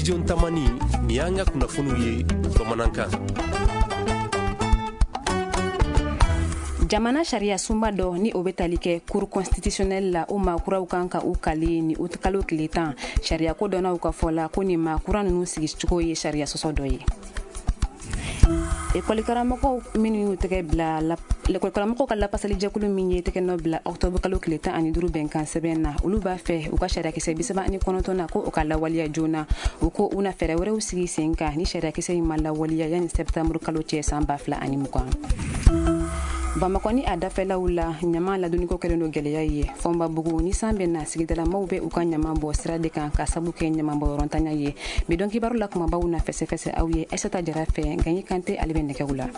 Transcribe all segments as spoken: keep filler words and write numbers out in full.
studio Tamani ni an ka kunnafoniw ye bamanankan. Jamana sharia sumba dɔ ni o bɛ tali kɛ cour constitutionnelle la o maakuraw kan ka u kale ni o kalo tile tan sharia ko dɔnnaw ka fɔ la ko ni maakura ninnu sigicogo ye sharia sɔsɔ dɔ ye. École-karamɔgɔw minnu y'u tɛgɛ bila l'école-karamɔgɔw ka lapasali jɛkulu min ye tɛgɛ nɔ bila octobre kalo tile tan ani duuru bɛnkan sɛbɛn na olu b'a fɛ u ka sariyakisɛ bi saba ani kɔnɔntɔn na ko o ka lawaleya joona u ko u na fɛɛrɛ wɛrɛw sigi sen kan ni sariyakisɛ in ma lawaleya yanni septembre kalo cɛ san ba fila ani mugan. Bamakɔ ni a dafɛlaw la ɲama ladoniko kɛlen do gɛlɛya ye Fɔnbabugu ni san bɛ na sigidalamaw bɛ u ka ɲama bɔ sira de kan ka sabu kɛ ɲamabɔyɔrɔntanya ye bidɔn kibaru la kumabaw na fɛsɛfɛsɛ aw ye Aissata Jara fɛ Gaɲi Kante ale bɛ nɛgɛw la.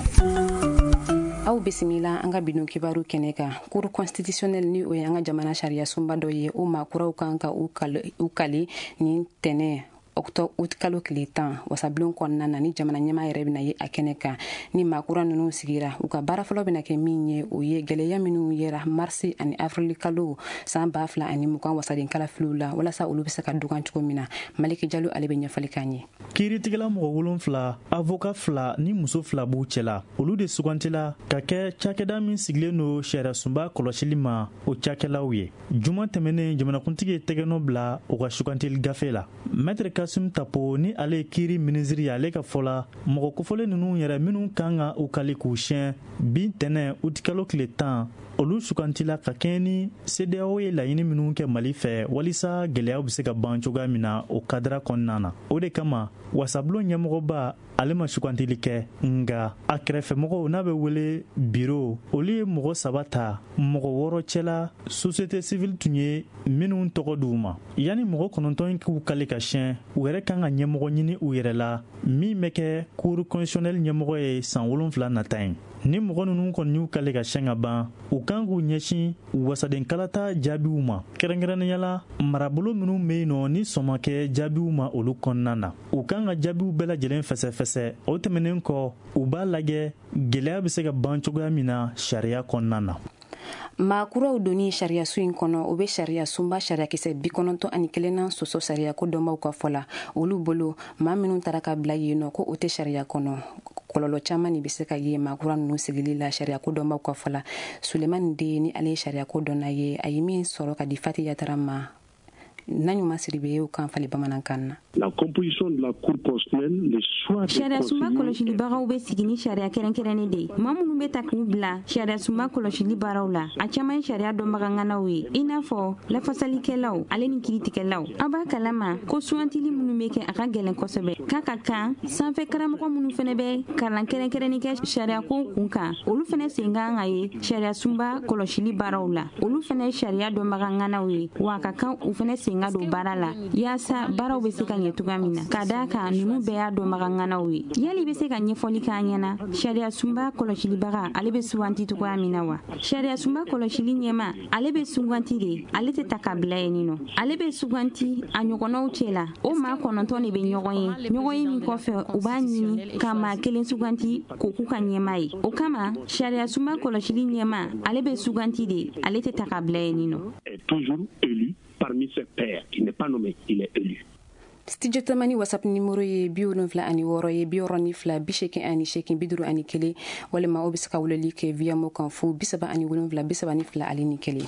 Aw bisimila an ka bidɔn kibaru kɛnɛ kan cour constitutionnelle ni o ye an ka jamana sariya sunba dɔ ye o maakuraw kan ka u kale ni tɛnɛ octobre août kalo tile tan wasabilon kɔnɔna na ni jamana ɲɛmaa yɛrɛ bɛna ye a kɛnɛ kan ni maakura ninnu sigira u ka baara fɔlɔ bɛna kɛ min ye o ye gɛlɛya minnu yera marsi ani avril kalo san ba fila ani mugan wasaden kalafiliw la walasa olu bɛ se ka dogan cogo min na Maliki Jalo ale bɛ ɲɛfɔli k'an ye. Kiiritigɛla mɔgɔ wolonfila avocat fila ni muso fila b'u cɛla olu de sugantila ka kɛ cakɛda min sigilen do sariyasunba kɔlɔsili ma o cakɛlaw ye juma tɛmɛnen jamanakuntigi ye tɛgɛnɔ bila o ka sugantili gafe la maître Kasim Tapo ni ale kiiri ministre ale ka fɔla mɔgɔ kofɔlen ninnu yɛrɛ minnu kan ka u kali k'u siɲɛ bi tɛnɛ août kalo tile tan olu sugantila ka kɛɲɛ ni C D A O ye laɲini minnu kɛ Mali fɛ walisa gɛlɛyaw bɛ se ka ban cogoya min na o kadira kɔnɔna na o de kama wasabulon ɲɛmɔgɔba ale ma sugantili kɛ nga a kɛrɛfɛmɔgɔw n'a bɛ wele biro olu ye mɔgɔ saba ta mɔgɔ wɔɔrɔ cɛla société civile tun ye minnu tɔgɔ d'u ma yanni mɔgɔ kɔnɔntɔn k'u kale ka siɲɛ u yɛrɛ kan ka ɲɛmɔgɔ ɲini u yɛrɛ la min bɛ kɛ cour constitutionnelle ɲɛmɔgɔ ye san wolonfila nata ye ni mɔgɔ ninnu kɔni y'u kale ka siɲɛ ka ban u kan k'u ɲɛsin wasaden kalata jaabiw ma kɛrɛnkɛrɛnnenya la marabolo minnu bɛ yen nɔ ni sɔn kɛ jaabiw ma olu kɔnɔna na u kan ka jaabiw bɛɛ lajɛlen fɛsɛfɛsɛ o tɛmɛnen kɔ u b'a lajɛ gɛlɛya bɛ se ka ban cogoya min na sariya kɔnɔna na. Maakuraw doni sariyasu in kɔnɔ o bɛ sariya sunba sariyakisɛ bi kɔnɔntɔn ani kelen na sɔsɔ sariya ko dɔnbaw ka fɔ la olu bolo maa minnu taara ka bila yen nɔ ko o tɛ sariya kɔnɔ kɔlɔlɔ caman ni bɛ se ka ye maakura ninnu sigili la sariya ko dɔnbaw ka fɔ la Sulemani de ni ale ye sariya ko dɔnna ye a ye min sɔrɔ ka di Fati Yatara ma Naɲuma Siribe y'o kan fali bamanankan na. La composition de la cour constitutionnelle, le choix des sariya sunba kɔlɔsili bagaw bɛ sigi ni sariya kɛrɛnkɛrɛnnen de ye maa minnu bɛ ta k'u bila sariya sunba kɔlɔsili baaraw la a caman ye sariya dɔnbaganganaw ye i n'a fɔ lafasalikɛlaw ale ni kiiritigɛlaw a b'a kalama ko sugantili minnu bɛ kɛ a ka gɛlɛn kosɛbɛ k'a ka kan sanfɛ karamɔgɔ minnu fana bɛ kalan kɛrɛnkɛrɛnni kɛ sariya ko kun kan olu fana sen kan ka ye sariya sunba kɔlɔsili baaraw la olu fana ye sariya dɔnbaganganaw ye wa a ka kan u fana sen ka don baara la yaasa baaraw bɛ se ka ɲɛ cogoya min na ka d'a kan ninnu bɛɛ y'a dɔnbaganganaw ye yali bɛ se ka ɲɛfɔli k'an ɲɛna sariya sunba kɔlɔsilibaga ale bɛ suganti cogoya min na wa sariya sunba kɔlɔsili ɲɛma ale bɛ suganti de ale tɛ ta ka bila yen nɔ ale bɛ suganti a ɲɔgɔnnaw cɛ la o maa kɔnɔntɔn de bɛ ɲɔgɔn ye ɲɔgɔn ye min kɔfɛ u b'a ɲini ka maa kelen suganti k'o k'u ka ɲɛma ye o kama sariya sunba kɔlɔsili ɲɛma ale bɛ suganti de ale tɛ ta ka bila yen nɔ. Parmi ses pairs, il n'est pas nommé, il est élu. Studio Tamani WhatsApp numéro ye bi wolonfila ani wɔɔrɔ ye bi wɔɔrɔ ni fila bi seegin ani seegin bi duuru ani kelen walima o bɛ se ka weleli kɛ via mo kan fo bi saba ani wolonfila bi saba ni fila ale ni kelen.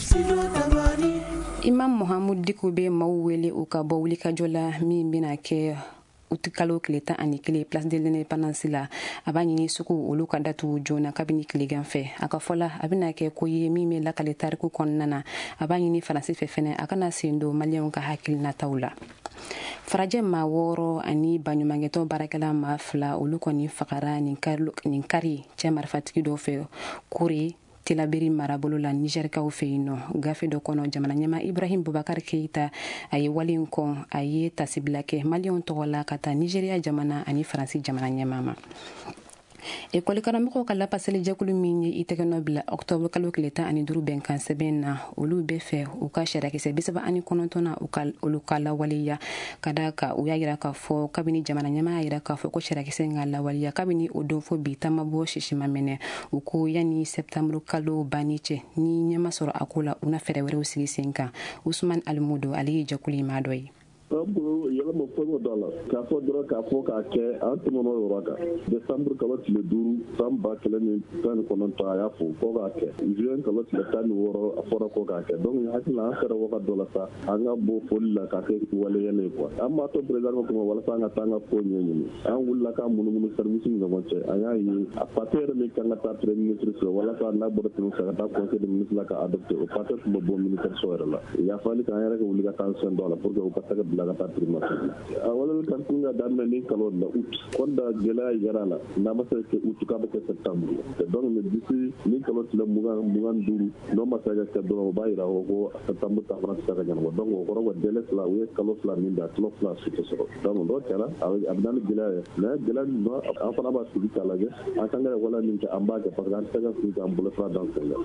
Imam Mohamud Diko bɛ maaw wele u ka bɔ wulikajɔ la min bɛna kɛ août kalo tile tan ani kelen place de l'indépendance la a b'a ɲini sugu olu ka datugu joona kabini tilegan fɛ a ka fɔ la a bɛna kɛ ko ye min bɛ lakale tariku kɔnɔna na a b'a ɲini faransi fɛ fɛnɛ a kana sen don maliyɛnw ka hakilinataw la. Farajɛ maa wɔɔrɔ ani baɲumankɛtɔ baarakɛla maa fila olu kɔni fagara nin kari cɛ marifatigi dɔ fɛ Kore Tilaberi marabolo la Nigerikaw fɛ yen nɔ gafe dɔ kɔnɔ jamana ɲɛma Ibrahim Boubacar Keita a ye wale in kɔn a ye tasibila kɛ maliyɛnw tɔgɔ la ka taa Nigeriya jamana ani Faransi jamana ɲɛma ma. École-karamɔgɔw ka lapasali jɛkulu min ye i tɛgɛ nɔ bila octobre kalo tile tan ani duuru bɛnkan sɛbɛn na olu bɛ fɛ u ka sariyakisɛ bi saba ani kɔnɔntɔn na olu ka lawaleya ka da ka u y'a yira k'a fɔ kabini jamana ɲɛmaa y'a yira k'a fɔ ko sariyakisɛ in ka lawaleya kabini o don fo bi taama bɔ sisima mɛnɛ u ko yanni septembre kalo banni cɛ ni ɲɛma sɔrɔ a ko la u na fɛɛrɛ wɛrɛw sigi sen kan Usman Alimudo ale ye jɛkulu in maa dɔ ye. Yɛlɛma mo fogo dollar ka fo dro ka fo ka ke antu mo no roka décembre kalo tile duru samba kele ni tan ko non ta ya fo ko ka ke juin kalo tile tan woro afora ko ka ke donc hakila an sera ko dollar sa anga bo folla ka ke wala yele ko amma to president ko wala sa nga tanga ko nyeni an wulla ka munu munu service ni ngo che aya yi a pater ni kanga ta premier ministre wala sa na bo to sa ta conseil de ministre la ka adopté au pater ko bo ministre so la ya fali ka ya ko wulla ka cent dollars pour que o pataka bila ka ta premier a wala kan kunga dan ni kalo la out konda gela yarala na ma se ke out ka ba ke septembre donc me d'ici ni kalo tile mugan mugan duru no ma sa ka do ba ira ko septembre ta France ka jango donc ko ro dele la we kalo la ni da kalo la su so donc do kala abdan gela na gela no en fana ba su kala ge an kan ga wala ni ka amba ka parce que ta ga su ka ambula fra dans le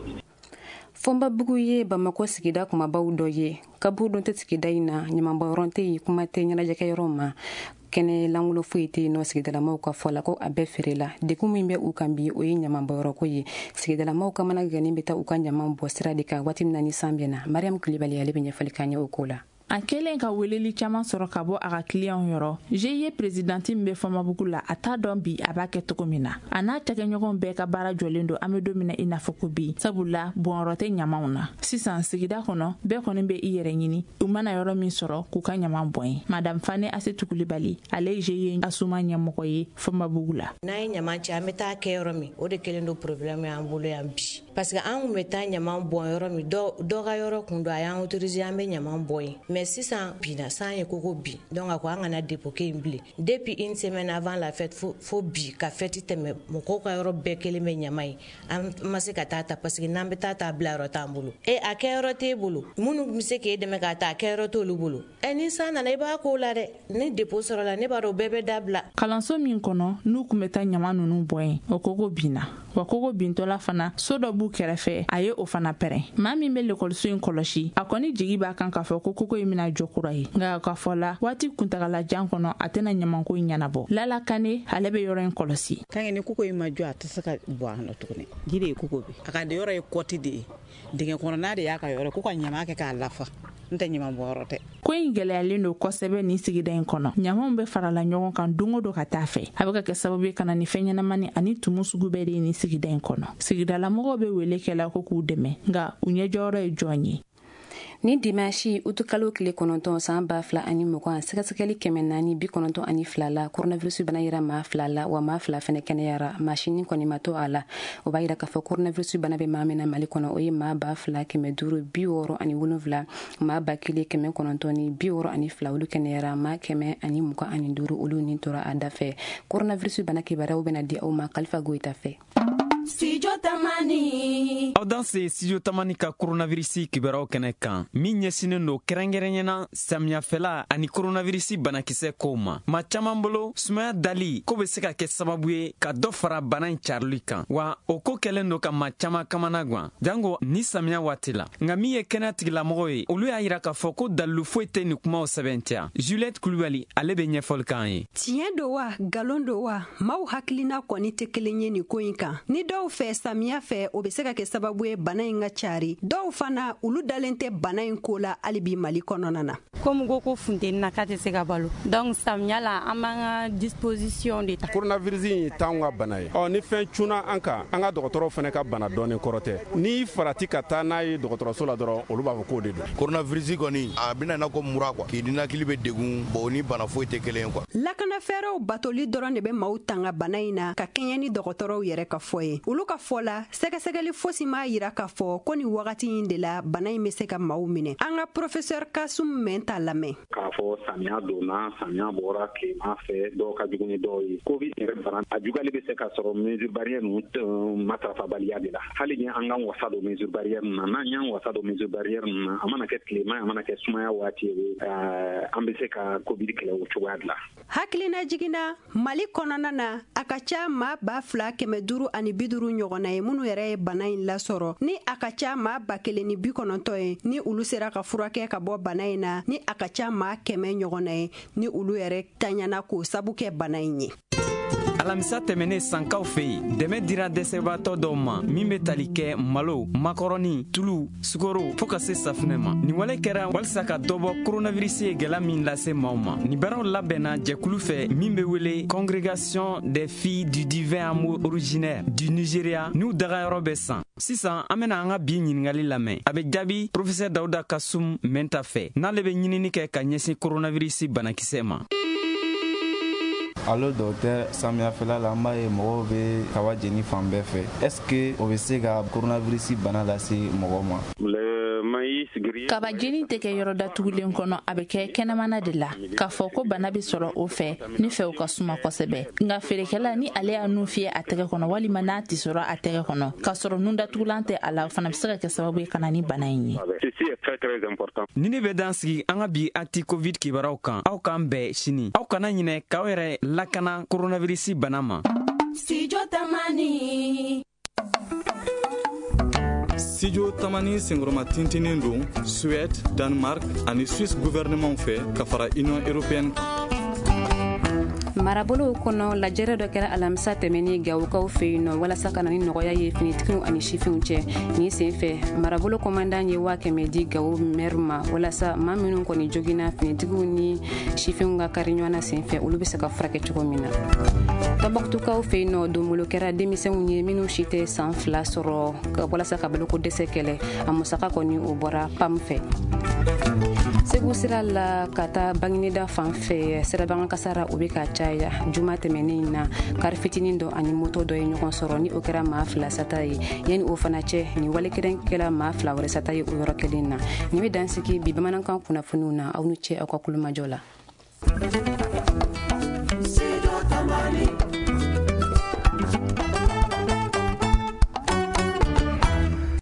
Fomba bugu ye Bamako sigida kuma baw dɔ ye kaburu don tɛ sigida in na ɲamanbɔyɔrɔ tɛ yen kuma tɛ ɲɛnajɛkɛ yɔrɔ ma kɛnɛ langulo foyi tɛ yen nɔ sigidalamaw ka fɔ la ko a bɛɛ feerela dekun min bɛ u kan bi o ye ɲamanbɔyɔrɔ ko ye sigidalamaw ka mana gɛnin bɛ taa u ka ɲaman bɔ sira de kan waati min na ni san bɛna Mariam Kulibali ale bɛ ɲɛfɔli k'an ye o ko la. A kelen ka weleli caman sɔrɔ ka bɔ a ka client yɔrɔ G I E présidente min bɛ Famabugu la a t'a dɔn bi a b'a kɛ cogo min na a n'a cɛkɛɲɔgɔn bɛɛ ka baara jɔlen don an bɛ don min na i n'a fɔ ko bi sabula bɔnyɔrɔ tɛ ɲamanw na sisan sigida kɔnɔ bɛɛ kɔni bɛ i yɛrɛ ɲini u mana yɔrɔ min sɔrɔ k'u ka ɲaman bɔn ye Madame Fane Asetu Kulibali ale ye G I E asuma ɲɛmɔgɔ ye Famabugu la n'a ye ɲaman cɛ an bɛ taa kɛ yɔrɔ min o de kelen don problème y'an bolo yan bi parce que an kun bɛ taa ɲaman bɔn yɔrɔ min dɔ dɔ ka yɔrɔ kun don a y'an autorisé an bɛ ɲaman bɔn ye mais sisan bi na san ye koko bi donc a ko an kana dépoquer in bilen depuis une semaine avant la fête fo, fo bi ka fête tɛmɛ mɔgɔw ka yɔrɔ bɛɛ kelen bɛ ɲaman ye an ma se ka taa ta parce que n'an bɛ taa ta bila yɔrɔ t'an bolo e a kɛyɔrɔ t'e bolo minnu bɛ se k'e dɛmɛ k'a ta a kɛyɔrɔ t'olu bolo ɛ ni san nana i b'a k'o la dɛ ni dépôt sɔrɔla ne b'a dɔn bɛɛ bɛ dabila kalanso min kɔnɔ n'u kun bɛ taa ɲaman ninnu bɔn ye o koko binna wa koko bintɔla fana so dɔ b'u kɛrɛfɛ a ye o fana pɛrɛn maa min bɛ lekɔliso in kɔlɔsi a kɔni jigi b'a kan k'a fɔ ko koko in bɛna jɔ kura ye nka ka fɔ la waati kuntagala jan kɔnɔ a tɛna ɲamanko in ɲɛnabɔ Lala Kane ale bɛ yɔrɔ in kɔlɔsi kan ni koko in ma jɔ a tɛ se ka bɔ a nɔ tuguni ji de ye koko bi a ka de yɔrɔ ye kɔti de ye dingɛ kɔnɔna de y'a ka yɔrɔ ko ka ɲaman kɛ k'a lafa n tɛ ɲaman bɔyɔrɔ tɛ ko in gɛlɛyalen don kosɛbɛ nin sigida in kɔnɔ ɲamanw bɛ farala ɲɔgɔn kan don o don ka taa fɛ a bɛ ka kɛ sababu ye ka na ni fɛn ɲɛnamani ani tumu sugu bɛɛ de ye nin sigida in kɔnɔ sigidalamɔgɔw bɛ wele kɛla ko k'u dɛmɛ nka u ɲɛjɔyɔrɔ ye jɔn ye ni dimanche utu kalo kile kɔnɔntɔn san ba fila ani mugan sɛgɛsɛgɛli kɛmɛ naani bi kɔnɔntɔn ani fila la coronavirus bana yira maa fila la wa maa fila fɛnɛ kɛnɛyara maasini kɔni ma to a la o b'a yira k'a fɔ coronavirus bana bɛ maa min na Mali kɔnɔ o ye maa ba fila kɛmɛ duuru bi wɔɔrɔ ani wolonwula maa ba kelen kɛmɛ kɔnɔntɔn ni bi wɔɔrɔ ani fila olu kɛnɛyara maa kɛmɛ ani mugan ani duuru olu ni tora a da fɛ coronavirus bana kibaruyaw bɛna di aw ma Kalifa Goyita fɛ. Studio Tamani. Aw dan se Studio Tamani ka coronavirus kibaruyaw kɛnɛ kan min ɲɛsinen don kɛrɛnkɛrɛnyana samiyafɛla ani coronavirus banakisɛ kow ma ma caman bolo sumaya dali ko bɛ se ka kɛ sababu ye ka dɔ fara bana in carili kan wa o ko kɛlen don ka ma caman kamana gan jango ni samiya waati la nka min ye kɛnɛya tigilamɔgɔw ye olu y'a yira k'a fɔ ko dalilu foyi tɛ nin kumaw sɛbɛntiya Juliette Kulibali ale bɛ ɲɛfɔli k'an ye tiɲɛ don wa galon don wa maaw hakilina kɔni tɛ kelen ye nin ko in kan ni dɔw fɛ samiya fɛ o bɛ se ka kɛ sababu ye bana in ka cari dɔw fana olu dalen tɛ bana in ko la hali bi Mali kɔnɔna na komi ko ko funteni na k'a tɛ se ka balo donc samiya la an b'an ka disposition de ta coronavirus in ye t'anw ka bana ye ɔ ni fɛn cunna an kan an ka dɔgɔtɔrɔw fana ka bana dɔɔni kɔrɔ tɛ ni farati ka taa n'a ye dɔgɔtɔrɔso la dɔrɔn olu b'a fɔ k'o de don coronavirus kɔni a bɛna na ko mura quoi k'i ninakili bɛ degun bon ni bana foyi tɛ kelen ye quoi lakana fɛɛrɛw batoli dɔrɔn de bɛ maaw tanga bana in na ka kɛɲɛ ni dɔgɔtɔrɔw yɛrɛ ka fɔ ye olu ka fɔ la sɛgɛsɛgɛli fosi m'a yira k'a fɔ ko ni wagati in de la bana in bɛ se ka maaw minɛ an ka professeur Kasum Mɛnta lamɛn k'a fɔ samiya donna samiya bɔra tilema fɛ dɔw ka jugu ni dɔw ye covid yɛrɛ bana a juguyali bɛ se ka sɔrɔ mesure barrière ninnu matarafabaliya de la hali ni an k'an wasa don mesure barrière ninnu na n'an y'an wasa don mesure barrière ninnu na a mana kɛ tilema a mana kɛ sumaya waati ye an bɛ se ka covid kɛlɛ o cogoya de la hakilina jiginna Mali kɔnɔna na a ka ca maa ba fila kɛmɛ duuru ani bi duuru ɲɔgɔnna ye minnu yɛrɛ ye bana in lasɔrɔ ni a ka ca maa ba kelen ni bi kɔnɔntɔn ye ni olu sera ka furakɛ ka bɔ bana in na ni a ka ca maa kɛmɛ ɲɔgɔnna ye ni olu yɛrɛ tanyana k'o sabu kɛ bana in ye alamisa tɛmɛnen sankaw fɛ yen dɛmɛ dira dɛsɛbaatɔ dɔw ma min bɛ tali kɛ malo makɔrɔni tulu sukaro fɔɔ ka se safinɛ ma nin wale kɛra walisa ka dɔbɔ koronavirisi ye gwɛlɛya min lase maaw ma nin baaraw labɛnna jɛkulu fɛ min bɛ wele congrégation des filles du divin amour originaire du Nigeria n'u dagayɔrɔ bɛ san sisan an bɛna an ka bi ɲiningali lamɛn a bɛ jaabi professeur Dawuda Kasum Mɛnta fɛ n'ale bɛ ɲinini kɛ ka ɲɛsin koronavirisi banakisɛ ma. Allo docteur Samia Fela la an b'a ye mɔgɔw bɛ kaba jeni fan bɛɛ fɛ est ce que o bɛ se ka coronavirus bana lase mɔgɔw ma? kaba jeni tɛ kɛ yɔrɔ datugulen kɔnɔ a bɛ kɛ kɛnɛmana de la k'a fɔ ko bana bɛ sɔrɔ o fɛ ni fɛw ka suma kosɛbɛ nka feerekɛla ni ale y'a nun fiyɛ a tɛgɛ kɔnɔ walima n'a tɛ sɔrɔ a tɛgɛ kɔnɔ k'a sɔrɔ nun datugulan tɛ a la o fana bɛ se ka kɛ sababu ye ka na ni bana in ye. ni ne bɛ dan sigi an ka bi anti covid kibaruyaw kan aw k'an bɛn sini aw kana ɲinɛ k'aw yɛrɛ lakana coronavirus bana ma. Studio Tamani. Studio Tamani sengoroma tintinin don Suède, Danemark ani Suisse gouvernement fɛ ka fara Union européenne kan. marabolow kɔnɔ lajɛrɛ dɔ kɛra alamisa tɛmɛni gawukaw fɛ yen nɔ walasa ka na ni nɔgɔya ye finitigiw ani sifinw cɛ ni sen fɛ marabolo kɔmandan ye waa kɛmɛ di gawo mɛri ma walasa maa minnu kɔni joginna finitigiw ni sifinw ka kari ɲɔgɔnna sen fɛ olu bɛ se ka furakɛ cogo min na. tabaktukaw fɛ yen nɔ donbolo kɛra denmisɛnw ye minnu si tɛ san fila sɔrɔ walasa ka baloko dɛsɛ kɛlɛ a musaka kɔni o bɔra pam fɛ. segu sira la ka taa bangineda fan fɛ sirabanga kasara o bɛ ka caya juma tɛmɛnen na kari fitinin dɔ ani moto dɔ ye ɲɔgɔn sɔrɔ ni o kɛra maa fila sata ye yanni o fana cɛ ni wale kelen kɛra maa fila wɛrɛ sata ye o yɔrɔ kelen na nin bɛ dansigi bi bamanankan kunnafoniw na aw ni cɛ aw ka kulumajɔ la.